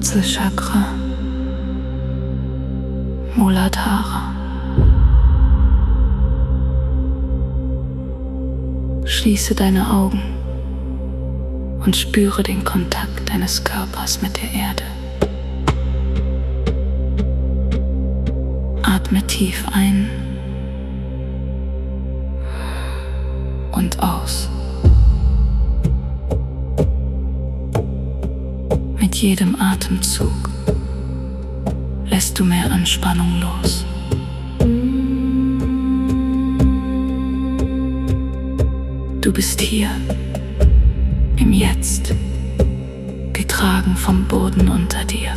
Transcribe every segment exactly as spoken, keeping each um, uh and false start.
Wurzelchakra, Muladhara. Schließe deine Augen und spüre den Kontakt deines Körpers mit der Erde. Atme tief ein und aus. Mit jedem Atemzug lässt du mehr Anspannung los. Du bist hier, im Jetzt, getragen vom Boden unter dir.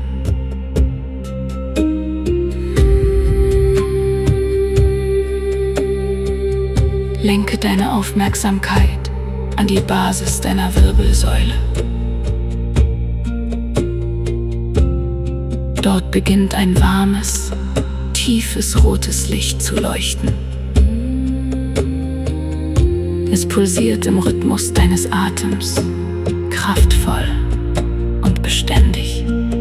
Lenke deine Aufmerksamkeit an die Basis deiner Wirbelsäule. Dort beginnt ein warmes, tiefes rotes Licht zu leuchten. Es pulsiert im Rhythmus deines Atems, kraftvoll und beständig.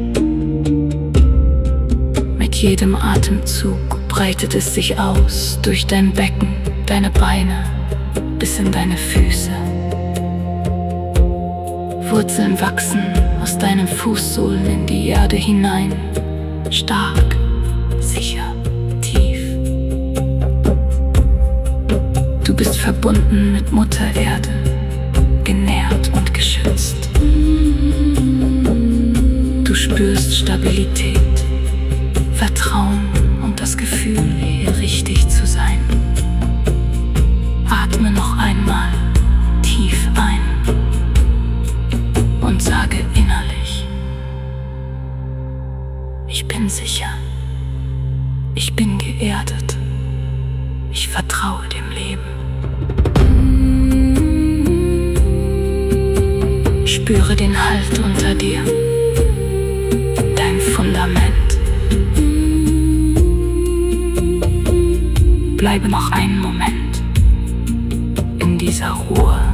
Mit jedem Atemzug breitet es sich aus durch dein Becken, deine Beine bis in deine Füße. Wurzeln wachsen aus deinen Fußsohlen in die Erde hinein, stark, sicher, tief. Du bist verbunden mit Mutter Erde, genährt und geschützt. Du spürst Stabilität, Vertrauen und das Gefühl, hier richtig zu sein. Atme noch einmal tief ein und sage innerlich: Ich bin sicher, ich bin geerdet, ich vertraue dem Leben. Spüre den Halt unter dir, dein Fundament. Bleibe noch einen Moment in dieser Ruhe.